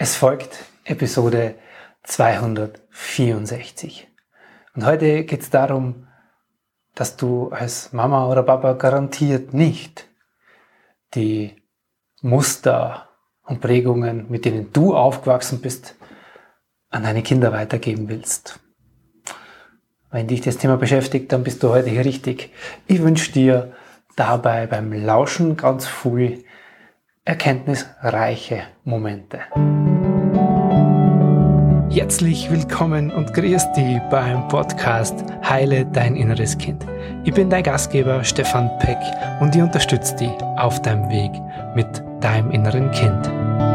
Es folgt Episode 264. Und heute geht es darum, dass du als Mama oder Papa garantiert nicht die Muster und Prägungen, mit denen du aufgewachsen bist, an deine Kinder weitergeben willst. Wenn dich das Thema beschäftigt, dann bist du heute hier richtig. Ich wünsche dir dabei beim Lauschen ganz viel erkenntnisreiche Momente. Herzlich willkommen und grüß dich beim Podcast Heile dein inneres Kind. Ich bin dein Gastgeber Stefan Peck und ich unterstütze dich auf deinem Weg mit deinem inneren Kind.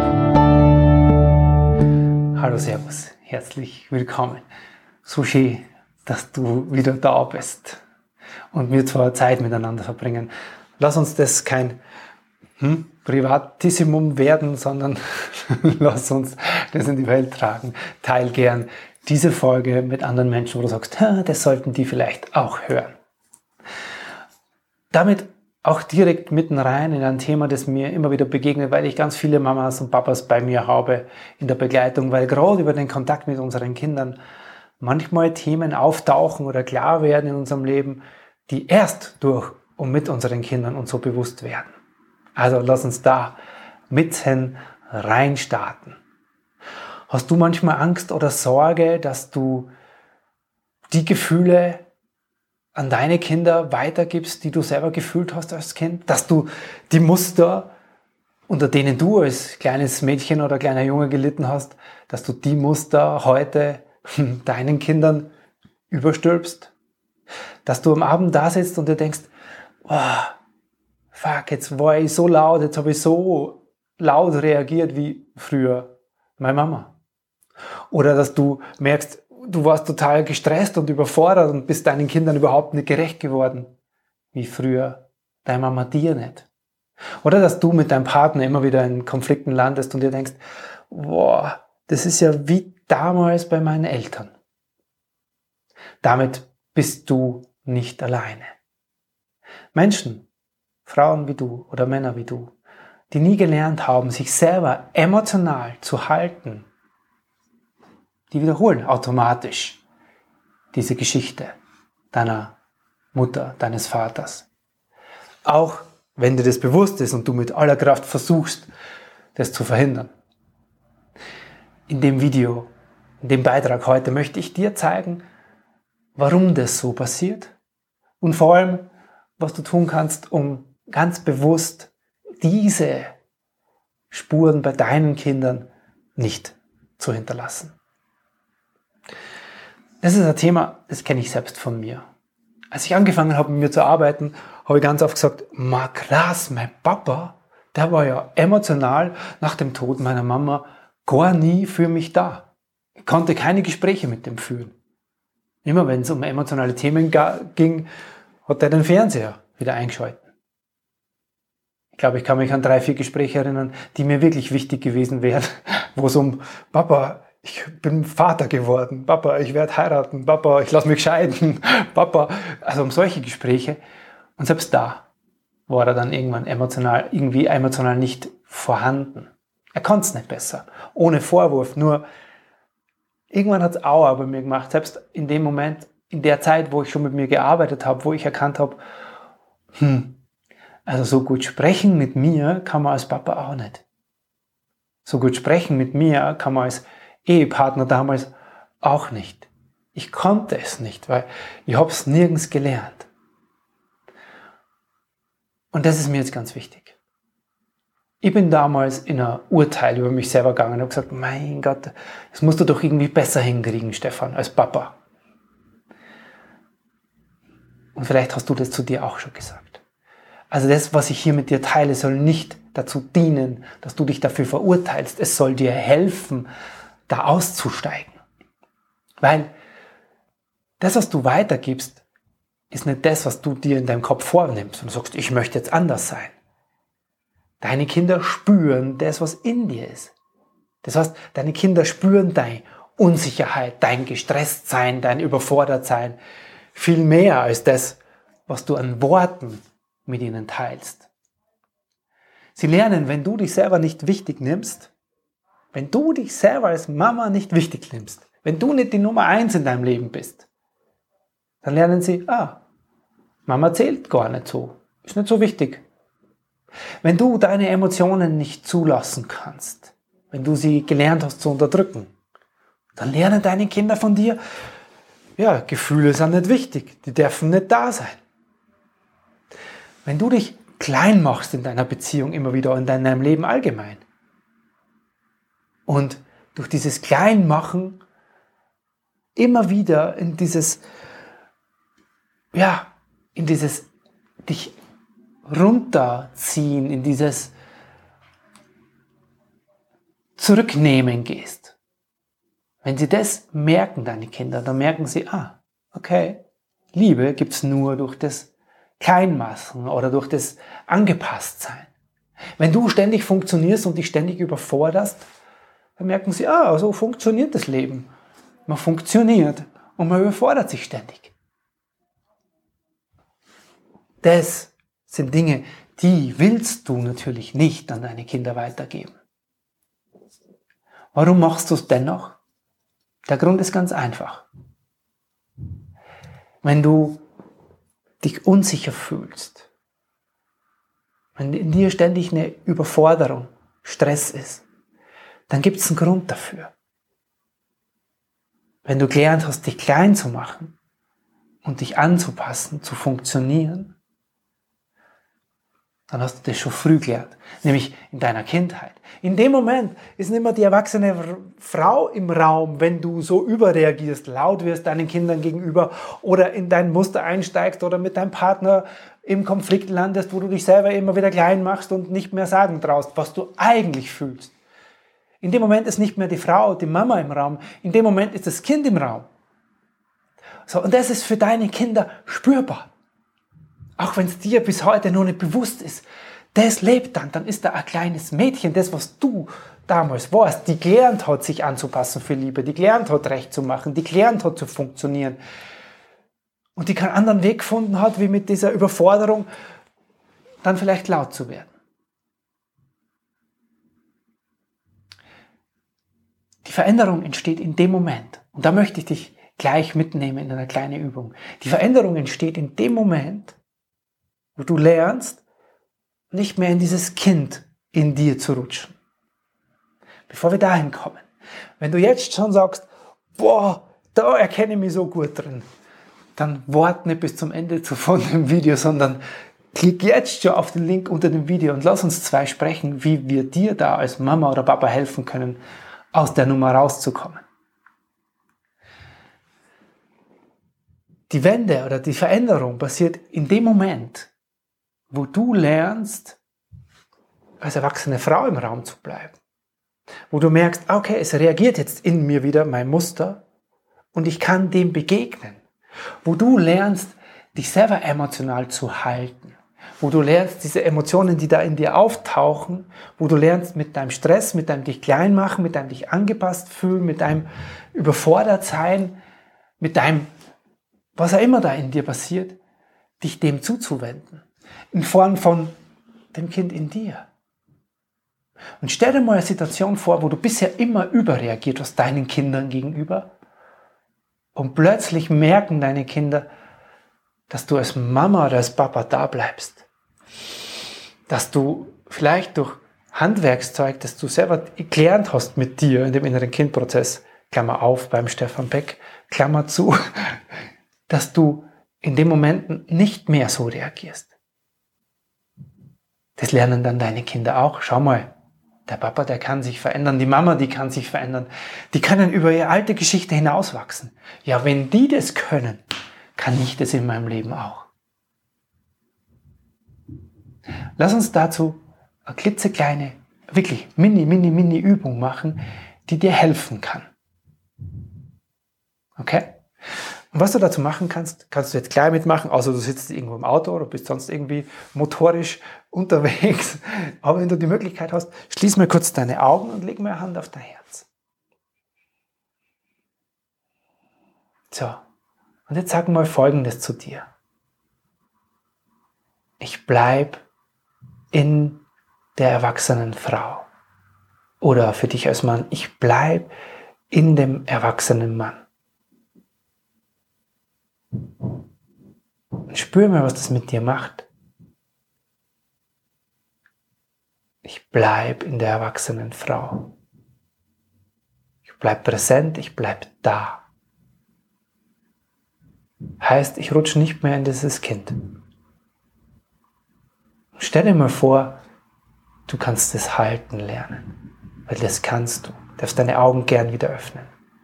Hallo, servus, herzlich willkommen. So schön, dass du wieder da bist und wir zwar Zeit miteinander verbringen. Lass uns das kein Privatissimum werden, sondern lass uns das in die Welt tragen. Teil gern diese Folge mit anderen Menschen, wo du sagst, das sollten die vielleicht auch hören. Damit auch direkt mitten rein in ein Thema, das mir immer wieder begegnet, weil ich ganz viele Mamas und Papas bei mir habe in der Begleitung, weil gerade über den Kontakt mit unseren Kindern manchmal Themen auftauchen oder klar werden in unserem Leben, die erst durch und mit unseren Kindern uns so bewusst werden. Also lass uns da mitten rein starten. Hast du manchmal Angst oder Sorge, dass du die Gefühle an deine Kinder weitergibst, die du selber gefühlt hast als Kind? Dass du die Muster, unter denen du als kleines Mädchen oder kleiner Junge gelitten hast, dass du die Muster heute deinen Kindern überstülpst? Dass du am Abend da sitzt und dir denkst, fuck, jetzt war ich so laut, jetzt habe ich so laut reagiert wie früher meine Mama. Oder dass du merkst, du warst total gestresst und überfordert und bist deinen Kindern überhaupt nicht gerecht geworden, wie früher deine Mama dir nicht. Oder dass du mit deinem Partner immer wieder in Konflikten landest und dir denkst, das ist ja wie damals bei meinen Eltern. Damit bist du nicht alleine. Menschen, Frauen wie du oder Männer wie du, die nie gelernt haben, sich selber emotional zu halten, die wiederholen automatisch diese Geschichte deiner Mutter, deines Vaters. Auch wenn dir das bewusst ist und du mit aller Kraft versuchst, das zu verhindern. In dem Video, in dem Beitrag heute möchte ich dir zeigen, warum das so passiert und vor allem, was du tun kannst, um ganz bewusst diese Spuren bei deinen Kindern nicht zu hinterlassen. Das ist ein Thema, das kenne ich selbst von mir. Als ich angefangen habe, mit mir zu arbeiten, habe ich ganz oft gesagt, krass, mein Papa, der war ja emotional nach dem Tod meiner Mama gar nie für mich da. Ich konnte keine Gespräche mit dem führen. Immer wenn es um emotionale Themen ging, hat er den Fernseher wieder eingeschaltet. Ich glaube, ich kann mich an 3-4 Gespräche erinnern, die mir wirklich wichtig gewesen wären, wo es um Papa, ich bin Vater geworden, Papa, ich werde heiraten, Papa, ich lasse mich scheiden, Papa, also um solche Gespräche. Und selbst da war er dann irgendwann emotional nicht vorhanden. Er konnte es nicht besser, ohne Vorwurf, nur irgendwann hat es Aua bei mir gemacht, selbst in dem Moment, in der Zeit, wo ich schon mit mir gearbeitet habe, wo ich erkannt habe, also so gut sprechen mit mir kann man als Papa auch nicht. So gut sprechen mit mir kann man als Ehepartner damals auch nicht. Ich konnte es nicht, weil ich habe es nirgends gelernt. Und das ist mir jetzt ganz wichtig. Ich bin damals in ein Urteil über mich selber gegangen und habe gesagt, mein Gott, das musst du doch irgendwie besser hinkriegen, Stefan, als Papa. Und vielleicht hast du das zu dir auch schon gesagt. Also das, was ich hier mit dir teile, soll nicht dazu dienen, dass du dich dafür verurteilst. Es soll dir helfen, da auszusteigen. Weil das, was du weitergibst, ist nicht das, was du dir in deinem Kopf vornimmst und sagst, ich möchte jetzt anders sein. Deine Kinder spüren das, was in dir ist. Das heißt, deine Kinder spüren deine Unsicherheit, dein Gestresstsein, dein Überfordertsein viel mehr als das, was du an Worten mit ihnen teilst. Sie lernen, wenn du dich selber nicht wichtig nimmst, Wenn du dich selber als Mama nicht wichtig nimmst, wenn du nicht die Nummer 1 in deinem Leben bist, dann lernen sie, Mama zählt gar nicht so, ist nicht so wichtig. Wenn du deine Emotionen nicht zulassen kannst, wenn du sie gelernt hast zu unterdrücken, dann lernen deine Kinder von dir, Gefühle sind nicht wichtig, die dürfen nicht da sein. Wenn du dich klein machst in deiner Beziehung immer wieder und in deinem Leben allgemein und durch dieses Kleinmachen immer wieder in dieses dich runterziehen, in dieses Zurücknehmen gehst. Wenn sie das merken, deine Kinder, dann merken sie, okay, Liebe gibt es nur durch das Kleinmachen oder durch das Angepasstsein. Wenn du ständig funktionierst und dich ständig überforderst, dann merken sie, so funktioniert das Leben. Man funktioniert und man überfordert sich ständig. Das sind Dinge, die willst du natürlich nicht an deine Kinder weitergeben. Warum machst du es dennoch? Der Grund ist ganz einfach. Wenn du dich unsicher fühlst, wenn in dir ständig eine Überforderung, Stress ist, dann gibt es einen Grund dafür. Wenn du gelernt hast, dich klein zu machen und dich anzupassen, zu funktionieren, dann hast du das schon früh gelernt, nämlich in deiner Kindheit. In dem Moment ist nicht mehr die erwachsene Frau im Raum, wenn du so überreagierst, laut wirst deinen Kindern gegenüber oder in dein Muster einsteigst oder mit deinem Partner im Konflikt landest, wo du dich selber immer wieder klein machst und nicht mehr sagen traust, was du eigentlich fühlst. In dem Moment ist nicht mehr die Frau, die Mama im Raum, in dem Moment ist das Kind im Raum. So, und das ist für deine Kinder spürbar. Auch wenn es dir bis heute noch nicht bewusst ist, das lebt dann ist da ein kleines Mädchen, das, was du damals warst, die gelernt hat, sich anzupassen für Liebe, die gelernt hat, recht zu machen, die gelernt hat, zu funktionieren. Und die keinen anderen Weg gefunden hat, wie mit dieser Überforderung dann vielleicht laut zu werden. Die Veränderung entsteht in dem Moment. Und da möchte ich dich gleich mitnehmen in einer kleinen Übung. Die Veränderung entsteht in dem Moment, wo du lernst, nicht mehr in dieses Kind in dir zu rutschen. Bevor wir dahin kommen. Wenn du jetzt schon sagst, da erkenne ich mich so gut drin, dann warte nicht bis zum Ende von dem Video, sondern klick jetzt schon auf den Link unter dem Video und lass uns zwei sprechen, wie wir dir da als Mama oder Papa helfen können, aus der Nummer rauszukommen. Die Wende oder die Veränderung passiert in dem Moment, wo du lernst, als erwachsene Frau im Raum zu bleiben. Wo du merkst, okay, es reagiert jetzt in mir wieder mein Muster und ich kann dem begegnen. Wo du lernst, dich selber emotional zu halten. Wo du lernst, diese Emotionen, die da in dir auftauchen, wo du lernst, mit deinem Stress, mit deinem dich klein machen, mit deinem dich angepasst fühlen, mit deinem überfordert sein, mit deinem, was auch immer da in dir passiert, dich dem zuzuwenden. In Form von dem Kind in dir. Und stell dir mal eine Situation vor, wo du bisher immer überreagiert hast deinen Kindern gegenüber und plötzlich merken deine Kinder, dass du als Mama oder als Papa da bleibst. Dass du vielleicht durch Handwerkszeug, das du selber gelernt hast mit dir in dem inneren Kindprozess, Klammer auf beim Stefan Beck, Klammer zu, dass du in den Momenten nicht mehr so reagierst. Das lernen dann deine Kinder auch. Schau mal, der Papa, der kann sich verändern, die Mama, die kann sich verändern. Die können über ihre alte Geschichte hinauswachsen. Ja, wenn die das können, kann ich das in meinem Leben auch. Lass uns dazu eine klitzekleine, wirklich mini Übung machen, die dir helfen kann. Okay? Und was du dazu machen kannst, kannst du jetzt gleich mitmachen, außer du sitzt irgendwo im Auto oder bist sonst irgendwie motorisch unterwegs. Aber wenn du die Möglichkeit hast, schließ mal kurz deine Augen und leg mal eine Hand auf dein Herz. So, und jetzt sag mal Folgendes zu dir. Ich bleib in der erwachsenen Frau. Oder für dich als Mann, ich bleibe in dem erwachsenen Mann. Und spür mal, was das mit dir macht. Ich bleibe in der erwachsenen Frau. Ich bleibe präsent, ich bleibe da. Heißt, ich rutsche nicht mehr in dieses Kind. Stell dir mal vor, du kannst es halten lernen, weil das kannst du. Du darfst deine Augen gern wieder öffnen.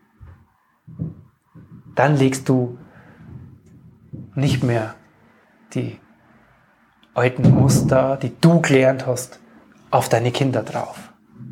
Dann legst du nicht mehr die alten Muster, die du gelernt hast, auf deine Kinder drauf.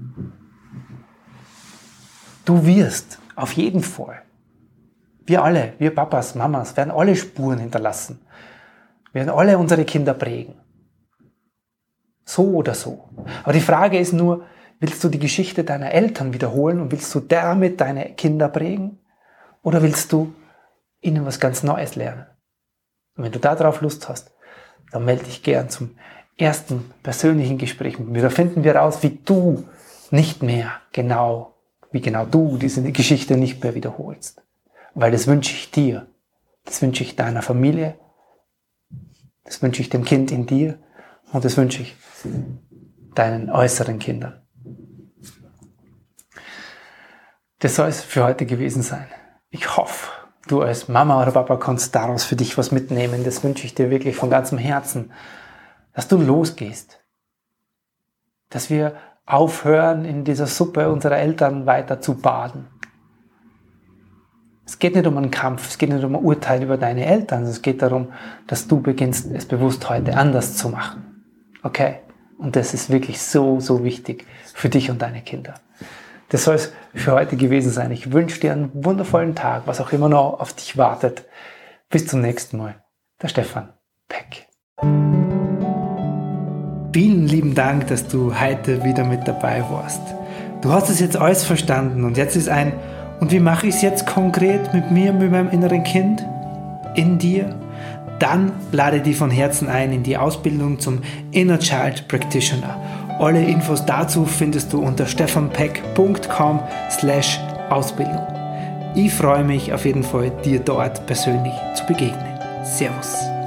Du wirst auf jeden Fall, wir alle, wir Papas, Mamas, werden alle Spuren hinterlassen. Wir werden alle unsere Kinder prägen. So oder so. Aber die Frage ist nur, willst du die Geschichte deiner Eltern wiederholen und willst du damit deine Kinder prägen? Oder willst du ihnen was ganz Neues lernen? Und wenn du darauf Lust hast, dann melde dich gern zum ersten persönlichen Gespräch mit mir. Da finden wir raus, wie du nicht mehr wie genau du diese Geschichte nicht mehr wiederholst. Weil das wünsche ich dir. Das wünsche ich deiner Familie. Das wünsche ich dem Kind in dir. Und das wünsche ich deinen äußeren Kindern. Das soll es für heute gewesen sein. Ich hoffe, du als Mama oder Papa kannst daraus für dich was mitnehmen. Das wünsche ich dir wirklich von ganzem Herzen, dass du losgehst. Dass wir aufhören, in dieser Suppe unserer Eltern weiter zu baden. Es geht nicht um einen Kampf, es geht nicht um ein Urteil über deine Eltern, es geht darum, dass du beginnst, es bewusst heute anders zu machen. Okay? Und das ist wirklich so, so wichtig für dich und deine Kinder. Das soll es für heute gewesen sein. Ich wünsche dir einen wundervollen Tag, was auch immer noch auf dich wartet. Bis zum nächsten Mal. Der Stefan Peck. Vielen lieben Dank, dass du heute wieder mit dabei warst. Du hast es jetzt alles verstanden und jetzt ist und wie mache ich es jetzt konkret mit mir, mit meinem inneren Kind? In dir? Dann lade dich von Herzen ein in die Ausbildung zum Inner Child Practitioner. Alle Infos dazu findest du unter stefanpeck.com/Ausbildung. Ich freue mich auf jeden Fall, dir dort persönlich zu begegnen. Servus.